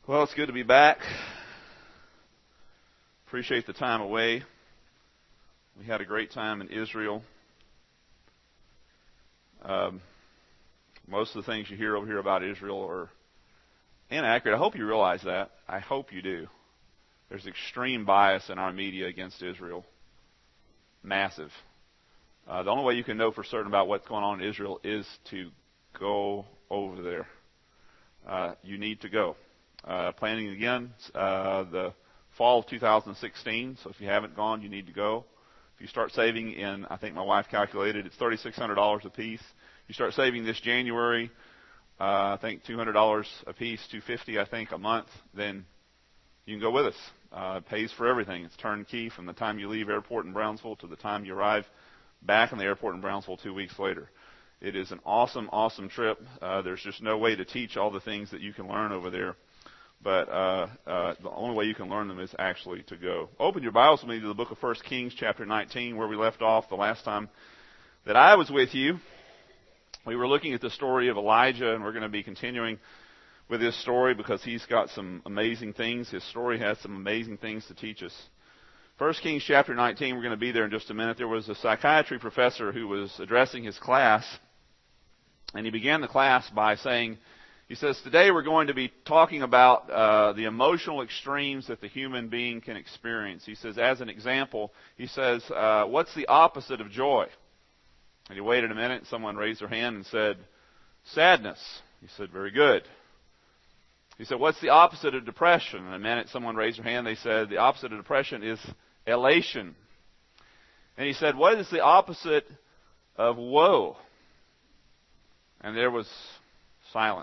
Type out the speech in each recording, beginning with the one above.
Well, it's good to be back. Appreciate the time away. We had a great time in Israel. Most of the things you hear over here about Israel are inaccurate. I hope you realize that. I hope you do. There's extreme bias in our media against Israel. Massive. The only way you can know for certain about what's going on in Israel is to go over there. You need to go. Planning again the fall of 2016. So if you haven't gone, you need to go. If you start saving in, I think my wife calculated, it's $3,600 a piece. You start saving this January, I think $200 a piece, $250 I think a month. Then you can go with us. It pays for everything. It's turnkey from the time you leave airport in Brownsville to the time you arrive back in the airport in Brownsville 2 weeks later. It is an awesome, awesome trip. There's just no way to teach all the things that you can learn over there. But the only way you can learn them is actually to go. Open your Bibles with me to the book of 1 Kings chapter 19, where we left off the last time that I was with you. We were looking at the story of Elijah, and we're going to be continuing with his story because he's got some amazing things. His story has some amazing things to teach us. 1 Kings chapter 19, we're going to be there in just a minute. There was a psychiatry professor who was addressing his class, and he began the class by saying, he says, today we're going to be talking about the emotional extremes that the human being can experience. He says, as an example, he says, what's the opposite of joy? And he waited a minute, and someone raised their hand and said, sadness. He said, very good. He said, what's the opposite of depression? And a minute, someone raised their hand, they said, the opposite of depression is elation. And he said, what is the opposite of woe? And there was silence.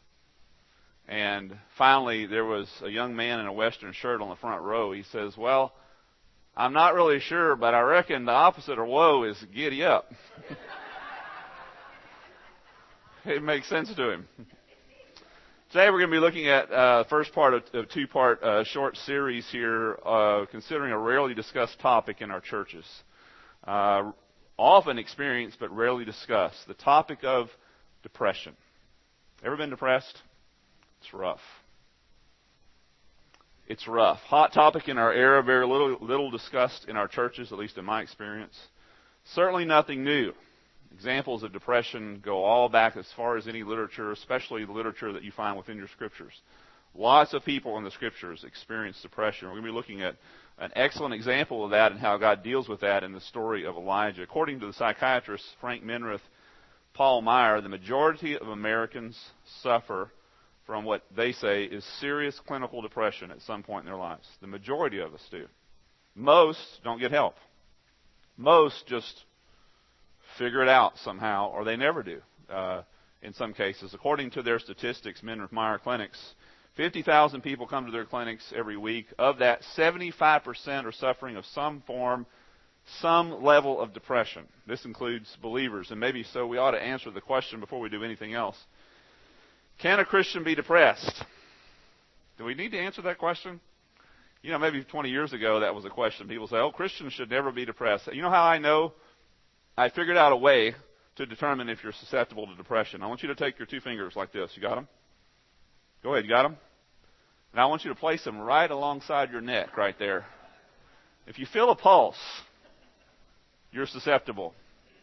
And finally, there was a young man in a western shirt on the front row. He says, well, I'm not really sure, but I reckon the opposite of woe is giddy up. It makes sense to him. Today we're going to be looking at the first part of a two-part short series here, considering a rarely discussed topic in our churches. Often experienced, but rarely discussed. The topic of depression. Ever been depressed? It's rough. It's rough. Hot topic in our era, very little discussed in our churches, at least in my experience. Certainly nothing new. Examples of depression go all back as far as any literature, especially the literature that you find within your scriptures. Lots of people in the scriptures experience depression. We're going to be looking at an excellent example of that and how God deals with that in the story of Elijah. According to the psychiatrist Frank Minirth, Paul Meyer, the majority of Americans suffer from what they say is serious clinical depression at some point in their lives. The majority of us do. Most don't get help. Most just figure it out somehow, or they never do in some cases. According to their statistics, Minirth Meyer clinics, 50,000 people come to their clinics every week. Of that, 75% are suffering of some form, some level of depression. This includes believers, and maybe so we ought to answer the question before we do anything else. Can a Christian be depressed? Do we need to answer that question? You know, maybe 20 years ago that was a question. People say, oh, Christians should never be depressed. You know how I know? I figured out a way to determine if you're susceptible to depression. I want you to take your two fingers like this. You got them? Go ahead, you got them? And I want you to place them right alongside your neck right there. If you feel a pulse, you're susceptible.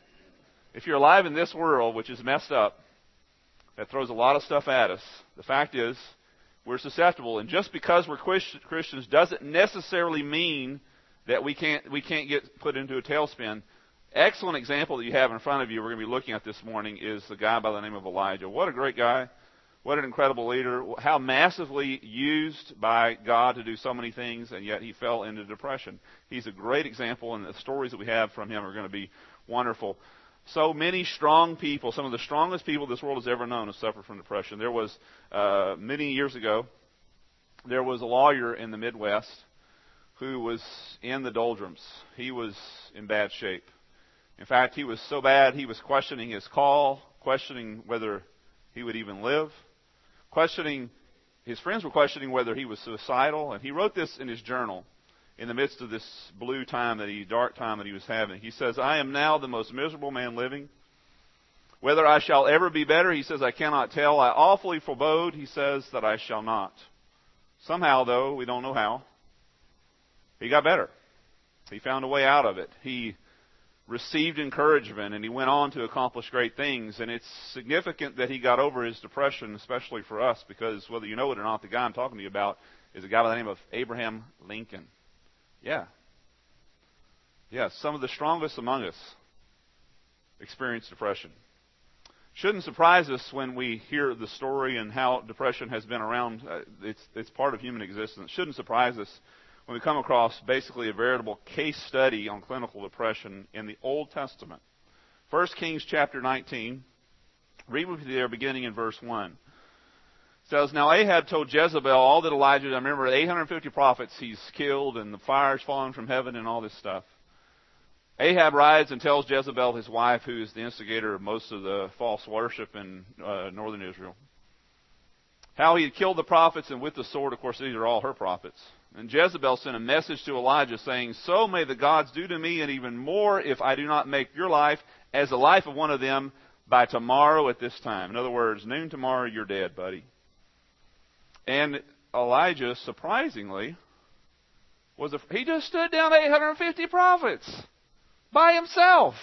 If you're alive in this world, which is messed up, that throws a lot of stuff at us, the fact is we're susceptible. And just because we're Christians doesn't necessarily mean that we can't get put into a tailspin. Excellent example that you have in front of you we're going to be looking at this morning is the guy by the name of Elijah. What a great guy. What an incredible leader. How massively used by God to do so many things, and yet he fell into depression. He's a great example, and the stories that we have from him are going to be wonderful. So many strong people, some of the strongest people this world has ever known have suffered from depression. There was, many years ago, there was a lawyer in the Midwest who was in the doldrums. He was in bad shape. In fact, he was so bad, he was questioning his call, questioning whether he would even live, his friends were questioning whether he was suicidal, and he wrote this in his journal in the midst of this dark time that he was having. He says, I am now the most miserable man living. Whether I shall ever be better, he says, I cannot tell. I awfully forebode, he says, that I shall not. Somehow, though, we don't know how, he got better. He found a way out of it. He received encouragement, and he went on to accomplish great things. And it's significant that he got over his depression, especially for us, because whether you know it or not, the guy I'm talking to you about is a guy by the name of Abraham Lincoln. Yeah. Yeah, some of the strongest among us experienced depression. Shouldn't surprise us when we hear the story and how depression has been around. It's part of human existence. Shouldn't surprise us when we come across basically a veritable case study on clinical depression in the Old Testament. 1 Kings chapter 19. Read with me there beginning in verse 1. It says, Now Ahab told Jezebel all that Elijah, I remember 850 prophets he's killed and the fire's falling from heaven and all this stuff. Ahab rides and tells Jezebel, his wife, who is the instigator of most of the false worship in northern Israel, how he had killed the prophets, and with the sword, of course, these are all her prophets. And Jezebel sent a message to Elijah saying, So may the gods do to me, and even more, if I do not make your life as the life of one of them by tomorrow at this time. In other words, noon tomorrow, you're dead, buddy. And Elijah, surprisingly, he just stood down 850 prophets by himself.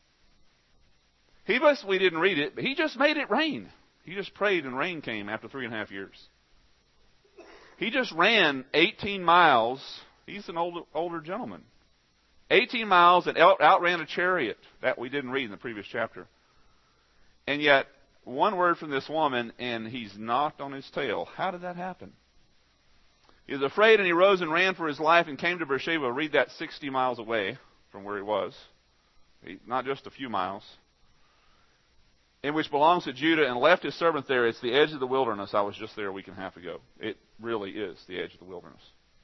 We didn't read it, but he just made it rain. He just prayed and rain came after 3.5 years. He just ran 18 miles. He's an older gentleman. 18 miles and outran a chariot. That we didn't read in the previous chapter. And yet, one word from this woman, and he's knocked on his tail. How did that happen? He was afraid, and he rose and ran for his life and came to Beersheba. Read that 60 miles away from where he was. Not just a few miles. In which belongs to Judah, and left his servant there. It's the edge of the wilderness. I was just there a week and a half ago. It really is the edge of the wilderness.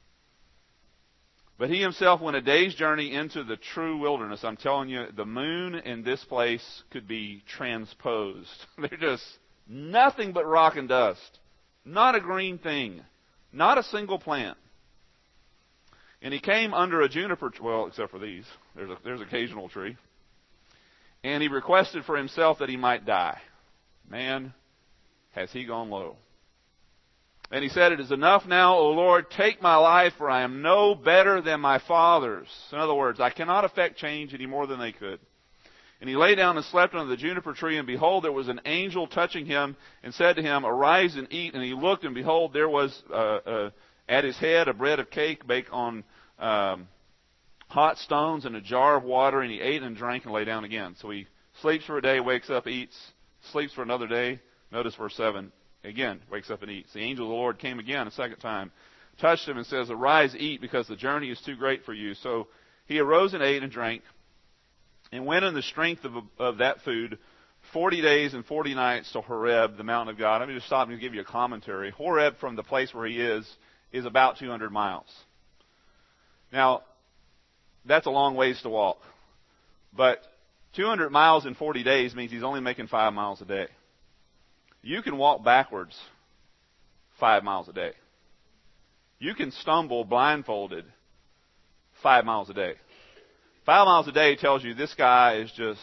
But he himself went a day's journey into the true wilderness. I'm telling you, the moon in this place could be transposed. They're just nothing but rock and dust. Not a green thing. Not a single plant. And he came under a juniper tree, well, except for these. There's occasional tree. And he requested for himself that he might die. Man, has he gone low. And he said, It is enough now, O Lord, take my life, for I am no better than my fathers. In other words, I cannot affect change any more than they could. And he lay down and slept under the juniper tree, and behold, there was an angel touching him, and said to him, Arise and eat. And he looked, and behold, there was at his head a bread of cake baked on hot stones and a jar of water, and he ate and drank and lay down again. So he sleeps for a day, wakes up, eats, sleeps for another day. Notice verse 7. Again, wakes up and eats. The angel of the Lord came again a second time, touched him and says, Arise, eat, because the journey is too great for you. So he arose and ate and drank, and went in the strength of that food 40 days and 40 nights to Horeb, the mountain of God. Let me just stop and give you a commentary. Horeb, from the place where he is about 200 miles. Now, that's a long ways to walk. But 200 miles in 40 days means he's only making 5 miles a day. You can walk backwards 5 miles a day. You can stumble blindfolded 5 miles a day. 5 miles a day tells you this guy is just,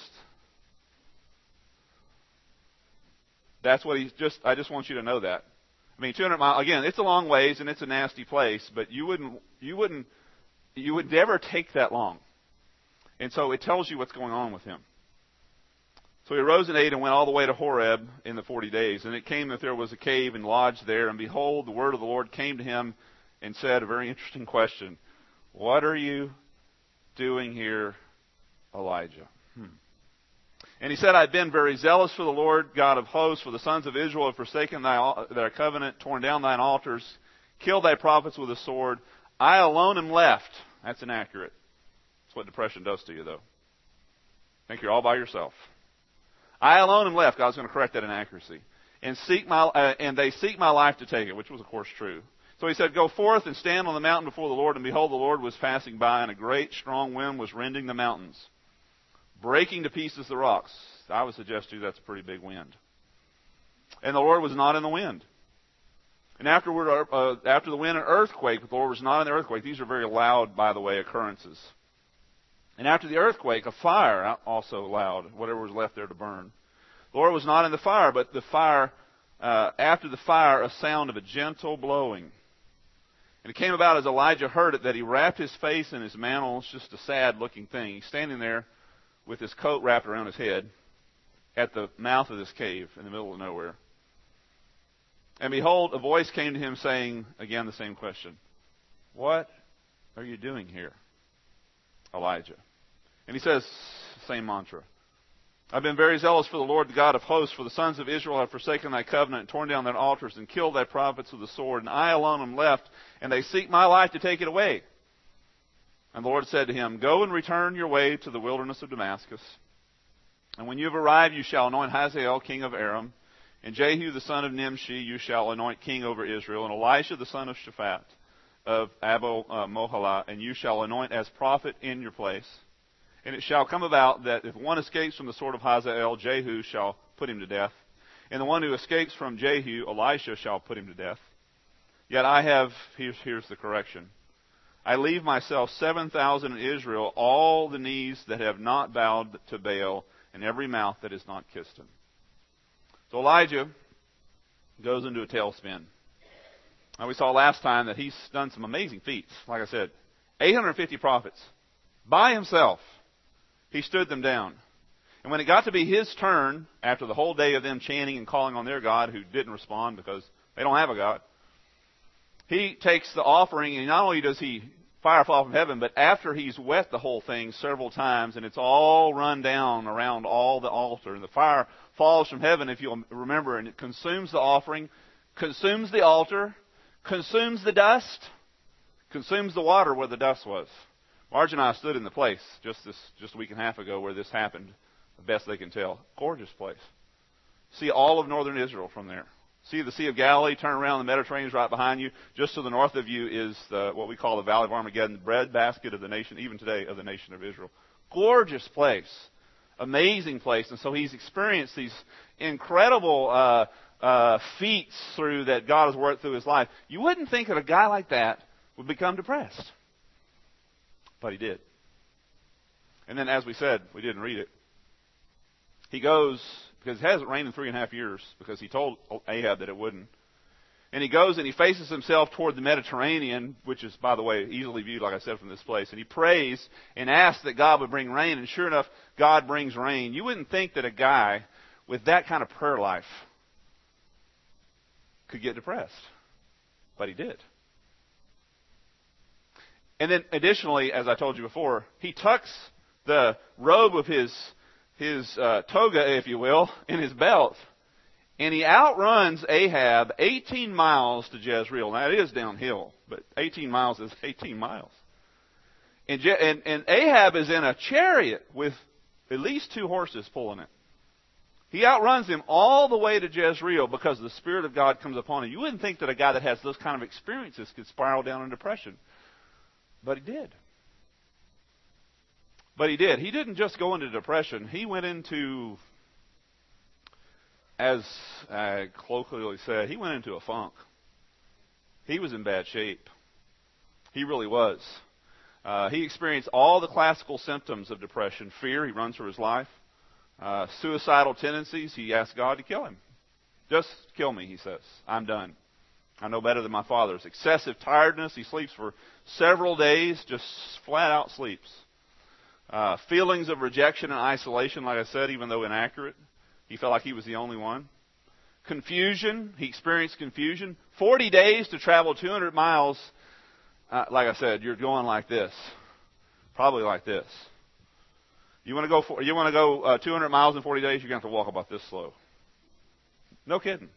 that's what he's just, I just want you to know that. I mean, 200 miles, again, it's a long ways and it's a nasty place, but you would never take that long. And so it tells you what's going on with him. So he arose and ate and went all the way to Horeb in the 40 days. And it came that there was a cave and lodged there. And behold, the word of the Lord came to him and said, a very interesting question. What are you doing here, Elijah? And he said, I've been very zealous for the Lord God of hosts, for the sons of Israel have forsaken their covenant, torn down thine altars, killed thy prophets with a sword. I alone am left. That's inaccurate. That's what depression does to you, though. Think you're all by yourself. I alone am left. God's going to correct that inaccuracy. And they seek my life to take it, which was, of course, true. So he said, Go forth and stand on the mountain before the Lord. And behold, the Lord was passing by, and a great strong wind was rending the mountains, breaking to pieces the rocks. I would suggest to you that's a pretty big wind. And the Lord was not in the wind. And after the wind, an earthquake, but the Lord was not in the earthquake. These are very loud, by the way, occurrences. And after the earthquake, a fire, also loud, whatever was left there to burn. The Lord was not in the fire, but the fire, after the fire, a sound of a gentle blowing. And it came about as Elijah heard it that he wrapped his face in his mantle. It's just a sad-looking thing. He's standing there with his coat wrapped around his head at the mouth of this cave in the middle of nowhere. And behold, a voice came to him saying, again the same question, "What are you doing here, Elijah?" And he says, same mantra, "I've been very zealous for the Lord, the God of hosts, for the sons of Israel have forsaken thy covenant, and torn down their altars, and killed thy prophets with the sword, and I alone am left, and they seek my life to take it away." And the Lord said to him, "Go and return your way to the wilderness of Damascus. And when you have arrived, you shall anoint Hazael king of Aram, and Jehu the son of Nimshi you shall anoint king over Israel, and Elisha the son of Shaphat of Abel-Mohalah, and you shall anoint as prophet in your place. And it shall come about that if one escapes from the sword of Hazael, Jehu shall put him to death. And the one who escapes from Jehu, Elisha shall put him to death. Yet I have," here's the correction, "I leave myself 7,000 in Israel, all the knees that have not bowed to Baal, and every mouth that has not kissed him." So Elijah goes into a tailspin. Now we saw last time that he's done some amazing feats. Like I said, 850 prophets by himself. He stood them down. And when it got to be his turn, after the whole day of them chanting and calling on their God, who didn't respond because they don't have a God, he takes the offering, and not only does he fire fall from heaven, but after he's wet the whole thing several times, and it's all run down around all the altar, and the fire falls from heaven, if you'll remember, and it consumes the offering, consumes the altar, consumes the dust, consumes the water where the dust was. Marge and I stood in the place just a week and a half ago where this happened, the best they can tell. Gorgeous place. See all of northern Israel from there. See the Sea of Galilee, turn around, the Mediterranean is right behind you. Just to the north of you is what we call the Valley of Armageddon, the breadbasket of the nation, even today, of the nation of Israel. Gorgeous place. Amazing place. And so he's experienced these incredible feats through that God has worked through his life. You wouldn't think that a guy like that would become depressed. But he did. And then, as we said, we didn't read it. He goes, because it hasn't rained in 3.5 years, because he told Ahab that it wouldn't. And he goes and he faces himself toward the Mediterranean, which is, by the way, easily viewed, like I said, from this place. And he prays and asks that God would bring rain. And sure enough, God brings rain. You wouldn't think that a guy with that kind of prayer life could get depressed. But he did. And then, additionally, as I told you before, he tucks the robe of his toga, if you will, in his belt. And he outruns Ahab 18 miles to Jezreel. Now, it is downhill, but 18 miles is 18 miles. And Ahab is in a chariot with at least 2 horses pulling it. He outruns him all the way to Jezreel because the Spirit of God comes upon him. You wouldn't think that a guy that has those kind of experiences could spiral down in depression. But he did. But he did. He didn't just go into depression. He went into, as I colloquially said, he went into a funk. He was in bad shape. He really was. He experienced all the classical symptoms of depression. Fear, he runs for his life. Suicidal tendencies, he asked God to kill him. Just kill me, he says. I'm done. I know better than my fathers. Excessive tiredness. He sleeps for several days, just flat out sleeps. Feelings of rejection and isolation, like I said, even though inaccurate. He felt like he was the only one. Confusion. He experienced confusion. 40 days to travel 200 miles. Like I said, you're going like this. Probably like this. You want to go 200 miles in 40 days, you're going to have to walk about this slow. No kidding.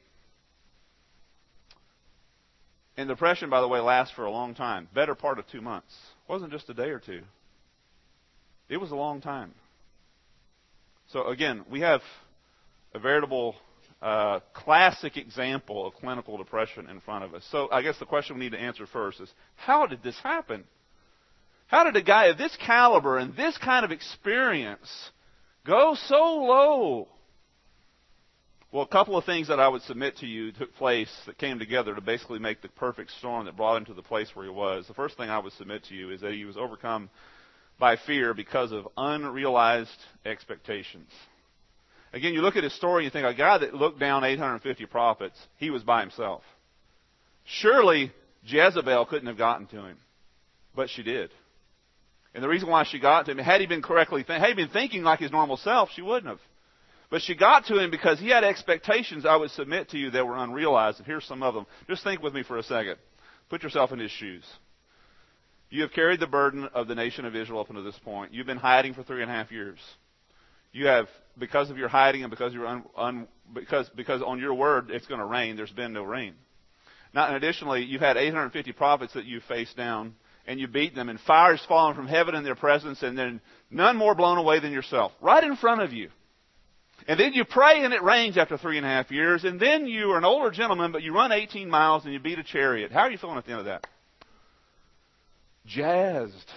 And depression, by the way, lasts for a long time. Better part of 2 months. It wasn't just a day or two. It was a long time. So again, we have a veritable classic example of clinical depression in front of us. So I guess the question we need to answer first is, how did this happen? How did a guy of this caliber and this kind of experience go so low? Well, a couple of things that I would submit to you took place that came together to basically make the perfect storm that brought him to the place where he was. The first thing I would submit to you is that he was overcome by fear because of unrealized expectations. Again, you look at his story and you think, a guy that looked down 850 prophets, he was by himself. Surely Jezebel couldn't have gotten to him, but she did. And the reason why she got to him, had he been had he been thinking like his normal self, she wouldn't have. But she got to him because he had expectations, I would submit to you, that were unrealized. And here's some of them. Just think with me for a second. Put yourself in his shoes. You have carried the burden of the nation of Israel up until this point. You've been hiding for 3.5 years. You have, because of your hiding and because you're because on your word it's going to rain, there's been no rain. Now, and additionally, you've had 850 prophets that you've faced down, and you beat them, and fire's fallen from heaven in their presence, and then none more blown away than yourself, right in front of you. And then you pray and it rains after 3.5 years, and then you are an older gentleman, but you run 18 miles and you beat a chariot. How are you feeling at the end of that? Jazzed.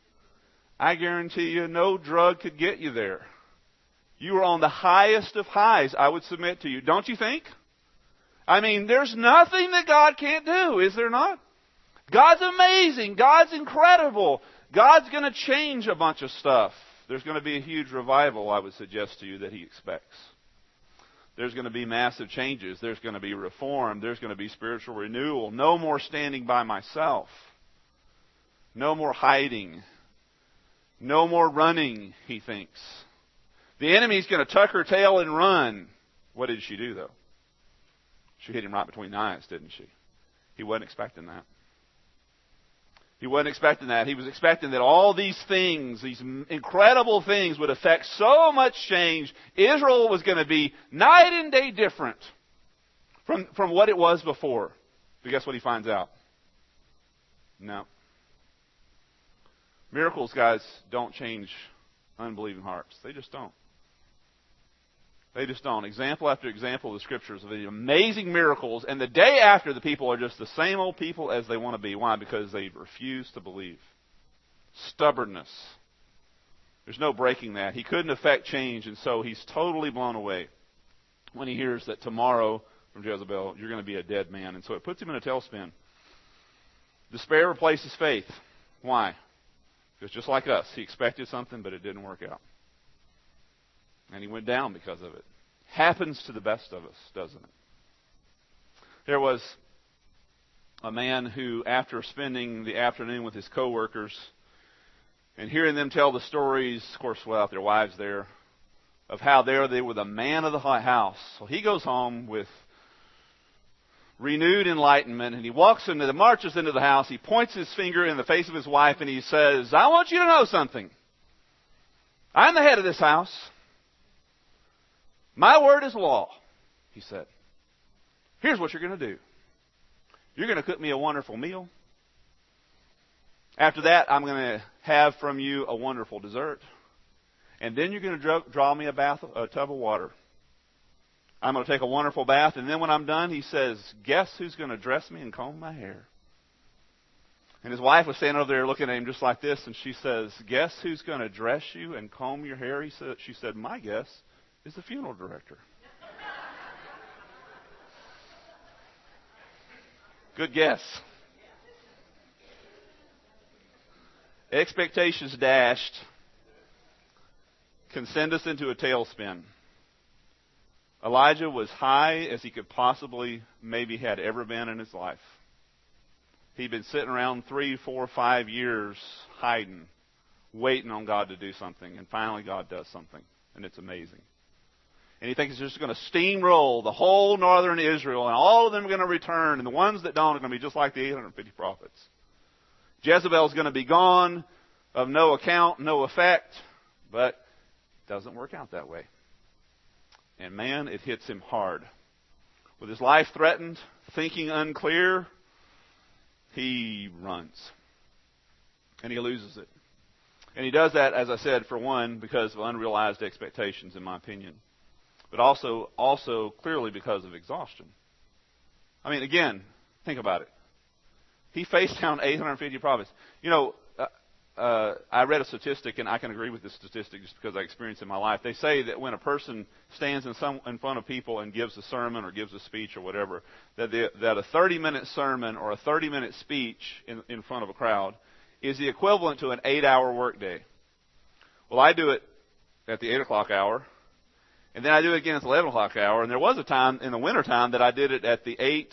I guarantee you no drug could get you there. You were on the highest of highs, I would submit to you. Don't you think? I mean, there's nothing that God can't do, is there not? God's amazing. God's incredible. God's going to change a bunch of stuff. There's going to be a huge revival, I would suggest to you, that He expects. There's going to be massive changes. There's going to be reform. There's going to be spiritual renewal. No more standing by myself. No more hiding. No more running, he thinks. The enemy's going to tuck her tail and run. What did she do, though? She hit him right between the eyes, didn't she? He wasn't expecting that. He wasn't expecting that. He was expecting that all these things, these incredible things, would affect so much change. Israel was going to be night and day different from what it was before. But guess what he finds out? No. Miracles, guys, don't change unbelieving hearts. They just don't. They just don't. Example after example of the Scriptures of the amazing miracles, and the day after, the people are just the same old people as they want to be. Why? Because they refuse to believe. Stubbornness. There's no breaking that. He couldn't affect change, and so he's totally blown away when he hears that tomorrow from Jezebel, you're going to be a dead man. And so it puts him in a tailspin. Despair replaces faith. Why? Because just like us, he expected something, but it didn't work out. And he went down because of it. Happens to the best of us, doesn't it? There was a man who, after spending the afternoon with his coworkers and hearing them tell the stories, of course, without their wives there, of how they were the man of the house. So he goes home with renewed enlightenment, and he marches into the house, he points his finger in the face of his wife, and he says, I want you to know something. I'm the head of this house. My word is law, he said. Here's what you're going to do. You're going to cook me a wonderful meal. After that, I'm going to have from you a wonderful dessert. And then you're going to draw me a tub of water. I'm going to take a wonderful bath, and then when I'm done, he says, guess who's going to dress me and comb my hair? And his wife was standing over there looking at him just like this, and she says, guess who's going to dress you and comb your hair? She said, my guess is the funeral director. Good guess. Expectations dashed can send us into a tailspin. Elijah was high as he could possibly maybe had ever been in his life. He'd been sitting around 3, 4, 5 years hiding, waiting on God to do something. And finally God does something. And it's amazing. And he thinks it's just going to steamroll the whole northern Israel, and all of them are going to return, and the ones that don't are going to be just like the 850 prophets. Jezebel's going to be gone, of no account, no effect, but it doesn't work out that way. And man, it hits him hard. With his life threatened, thinking unclear, he runs. And he loses it. And he does that, as I said, for one, because of unrealized expectations, in my opinion. But also clearly because of exhaustion. I mean, again, think about it. He faced down 850 prophets. You know, I read a statistic, and I can agree with this statistic just because I experienced it in my life. They say that when a person stands in front of people and gives a sermon or gives a speech or whatever, that a 30-minute sermon or a 30-minute speech in front of a crowd is the equivalent to an 8-hour workday. Well, I do it at the 8 o'clock hour, and then I do it again at the 11 o'clock hour, and there was a time in the wintertime that I did it at the 8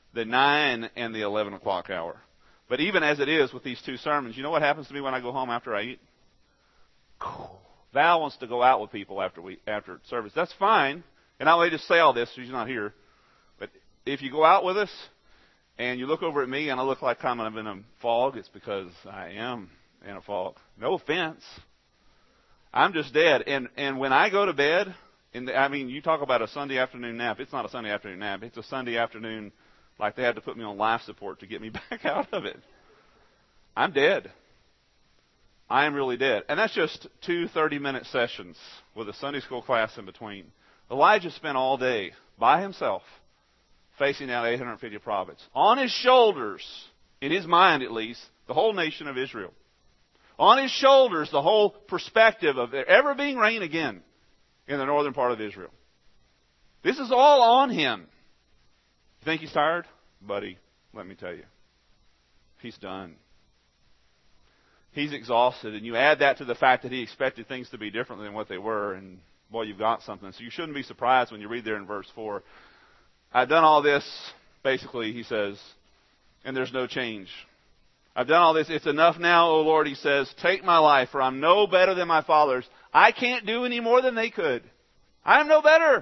the 9 and the 11 o'clock hour. But even as it is with these two sermons, you know what happens to me when I go home after I eat? Val wants to go out with people after service. That's fine. And I may just say all this, she's not here. But if you go out with us and you look over at me and I look like I'm in a fog, it's because I am in a fog. No offense. I'm just dead. And when I go to bed, you talk about a Sunday afternoon nap. It's not a Sunday afternoon nap. It's a Sunday afternoon like they had to put me on life support to get me back out of it. I'm dead. I am really dead. And that's just 2 30-minute sessions with a Sunday school class in between. Elijah spent all day by himself facing down 850 prophets. On his shoulders, in his mind at least, the whole nation of Israel. On his shoulders, the whole perspective of there ever being rain again in the northern part of Israel. This is all on him. You think he's tired? Buddy, let me tell you. He's done. He's exhausted. And you add that to the fact that he expected things to be different than what they were. And, boy, you've got something. So you shouldn't be surprised when you read there in verse 4. I've done all this, basically, he says, and there's no change. I've done all this. It's enough now, O Lord, he says. Take my life, for I'm no better than my fathers. I can't do any more than they could. I'm no better.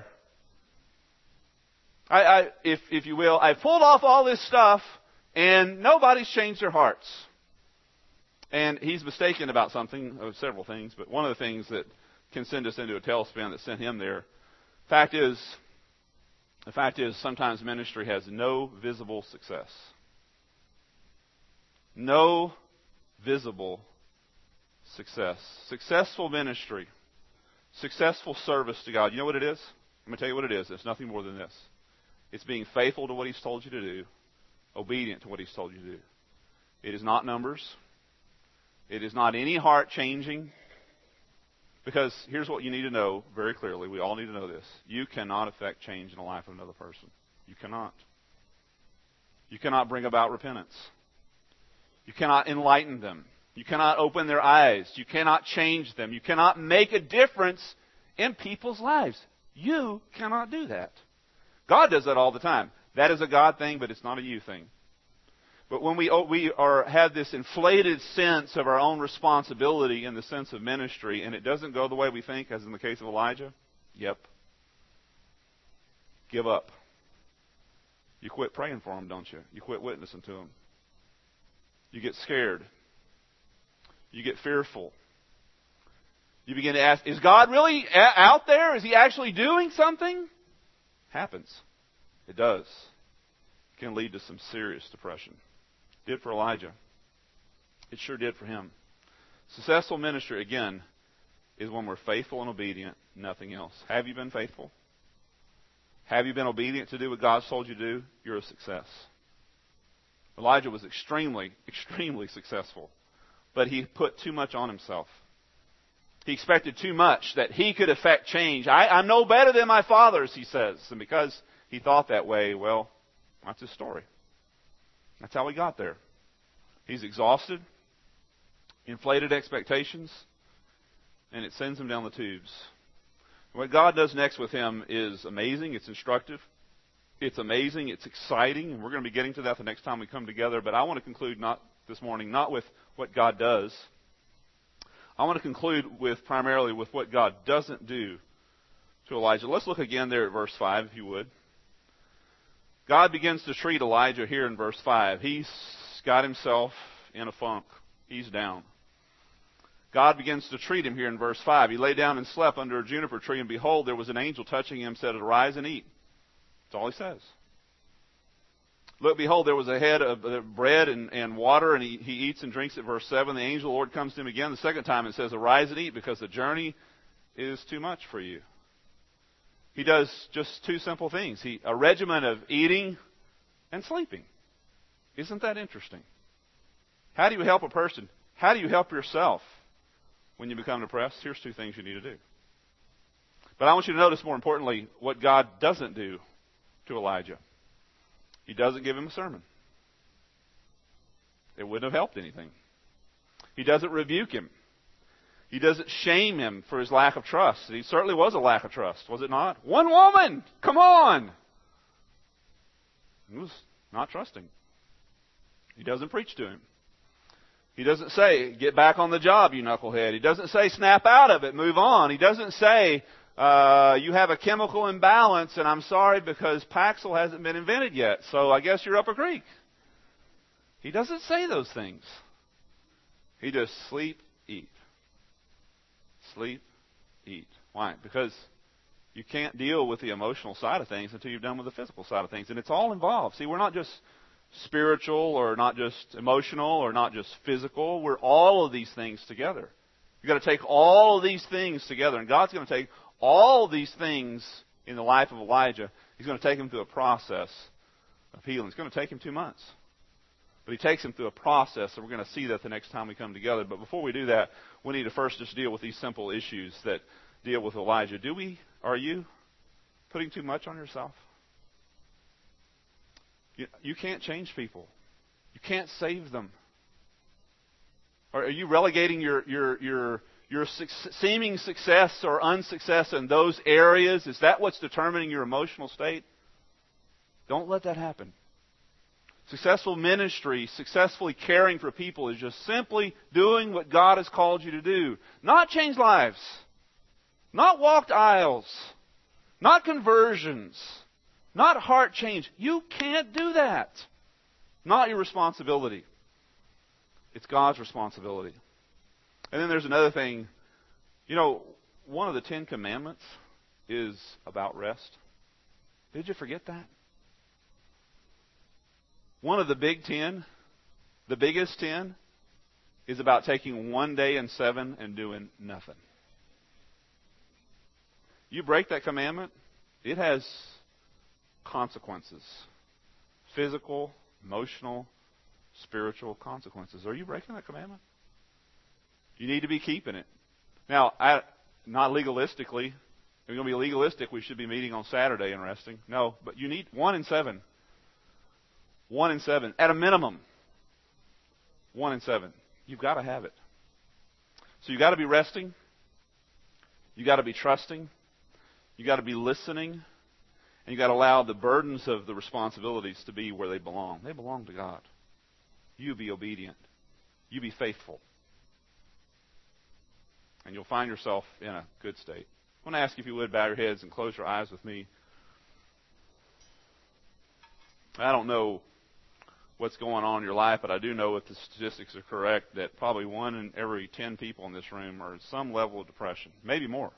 If you will, I pulled off all this stuff, and nobody's changed their hearts. And he's mistaken about something, several things, but one of the things that can send us into a tailspin that sent him there. The fact is, sometimes ministry has no visible success. No visible success. Successful ministry, successful service to God. You know what it is? I'm going to tell you what it is. It's nothing more than this. It's being faithful to what He's told you to do, obedient to what He's told you to do. It is not numbers. It is not any heart changing. Because here's what you need to know very clearly. We all need to know this. You cannot affect change in the life of another person. You cannot. You cannot bring about repentance. You cannot enlighten them. You cannot open their eyes. You cannot change them. You cannot make a difference in people's lives. You cannot do that. God does that all the time. That is a God thing, but it's not a you thing. But when we have this inflated sense of our own responsibility in the sense of ministry, and it doesn't go the way we think, as in the case of Elijah, give up. You quit praying for them, don't you? You quit witnessing to them. You get scared. You get fearful. You begin to ask, is God really out there? Is He actually doing something? Happens. It does. It can lead to some serious depression. It did for Elijah. It sure did for him. Successful ministry, again, is when we're faithful and obedient, nothing else. Have you been faithful? Have you been obedient to do what God's told you to do? You're a success. Elijah was extremely, extremely successful. But he put too much on himself. He expected too much that he could affect change. I'm no better than my fathers, he says. And because he thought that way, well, that's his story. That's how he got there. He's exhausted, inflated expectations, and it sends him down the tubes. What God does next with him is amazing. It's instructive. It's amazing. It's exciting. And we're going to be getting to that the next time we come together. But I want to conclude this morning not with what God does. I want to conclude primarily with what God doesn't do to Elijah. Let's look again there at verse 5, if you would. God begins to treat Elijah here in verse 5. He's got himself in a funk. He's down. God begins to treat him here in verse 5. He lay down and slept under a juniper tree, and behold, there was an angel touching him, said, "Arise and eat." That's all he says. Look, behold, there was a head of bread and water, and he eats and drinks it. Verse 7, the angel of the Lord comes to him again the second time and says, "Arise and eat, because the journey is too much for you." He does just two simple things. A regimen of eating and sleeping. Isn't that interesting? How do you help a person? How do you help yourself when you become depressed? Here's two things you need to do. But I want you to notice, more importantly, what God doesn't do to Elijah. He doesn't give him a sermon. It wouldn't have helped anything. He doesn't rebuke him. He doesn't shame him for his lack of trust. He certainly was a lack of trust, was it not? One woman! Come on! It was Not trusting. He doesn't preach to him. He doesn't say, get back on the job, you knucklehead. He doesn't say, snap out of it, move on. He doesn't say, you have a chemical imbalance, and I'm sorry because Paxil hasn't been invented yet, so I guess you're up a creek. He doesn't say those things. He just sleep, eat. Sleep, eat. Why? Because you can't deal with the emotional side of things until you've done with the physical side of things. And it's all involved. See, we're not just spiritual or not just emotional or not just physical. We're all of these things together. You've got to take all of these things together. And God's going to take all of these things in the life of Elijah. He's going to take him through a process of healing. It's going to take him 2 months. But he takes him through a process, and we're going to see that the next time we come together. But before we do that, we need to first just deal with these simple issues that deal with Elijah. Are you putting too much on yourself? You can't change people. You can't save them. Or are you relegating your seeming success or unsuccess in those areas? Is that what's determining your emotional state? Don't let that happen. Successful ministry, successfully caring for people is just simply doing what God has called you to do. Not change lives. Not walked aisles. Not conversions. Not heart change. You can't do that. Not your responsibility. It's God's responsibility. And then there's another thing. One of the 10 Commandments is about rest. Did you forget that? One of the big 10, the biggest 10, is about taking 1 day in 7 and doing nothing. You break that commandment, it has consequences. Physical, emotional, spiritual consequences. Are you breaking that commandment? You need to be keeping it. Now, not legalistically. If we're going to be legalistic, we should be meeting on Saturday and resting. No, but you need 1 in 7. 1 in 7. At a minimum. 1 in 7. You've got to have it. So you've got to be resting. You've got to be trusting. You've got to be listening. And you've got to allow the burdens of the responsibilities to be where they belong. They belong to God. You be obedient. You be faithful. And you'll find yourself in a good state. I want to ask you if you would bow your heads and close your eyes with me. I don't know what's going on in your life, but I do know if the statistics are correct that probably 1 in every 10 people in this room are in some level of depression, maybe more.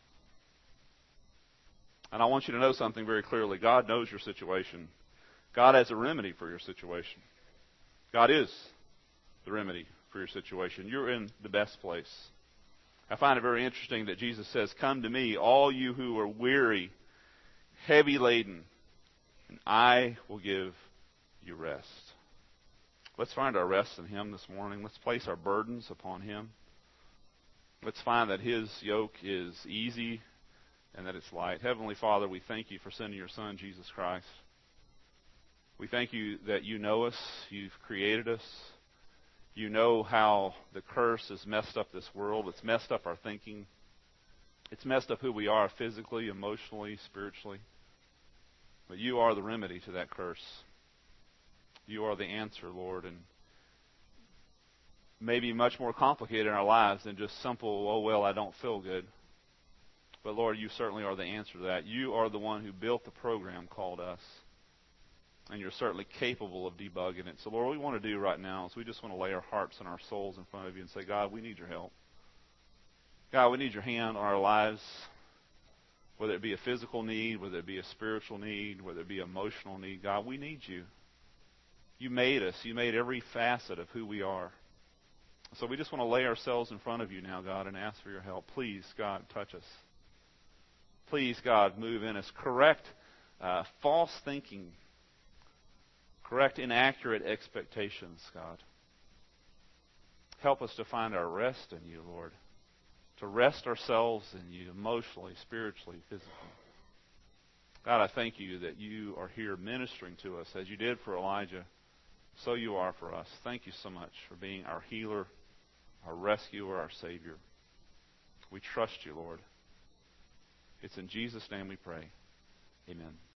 And I want you to know something very clearly. God knows your situation. God has a remedy for your situation. God is the remedy for your situation. You're in the best place. I find it very interesting that Jesus says, "Come to me, all you who are weary, heavy laden, and I will give you rest." Let's find our rest in Him this morning. Let's place our burdens upon Him. Let's find that His yoke is easy and that it's light. Heavenly Father, we thank you for sending your Son, Jesus Christ. We thank you that you know us, you've created us. You know how the curse has messed up this world. It's messed up our thinking. It's messed up who we are physically, emotionally, spiritually. But you are the remedy to that curse. You are the answer, Lord, and maybe much more complicated in our lives than just simple, oh, well, I don't feel good. But, Lord, you certainly are the answer to that. You are the one who built the program called us, and you're certainly capable of debugging it. So, Lord, what we want to do right now is we just want to lay our hearts and our souls in front of you and say, God, we need your help. God, we need your hand on our lives, whether it be a physical need, whether it be a spiritual need, whether it be an emotional need. God, we need you. You made us. You made every facet of who we are. So we just want to lay ourselves in front of you now, God, and ask for your help. Please, God, touch us. Please, God, move in us. Correct false thinking. Correct inaccurate expectations, God. Help us to find our rest in you, Lord. To rest ourselves in you emotionally, spiritually, physically. God, I thank you that you are here ministering to us as you did for Elijah. So you are for us. Thank you so much for being our healer, our rescuer, our Savior. We trust you, Lord. It's in Jesus' name we pray. Amen.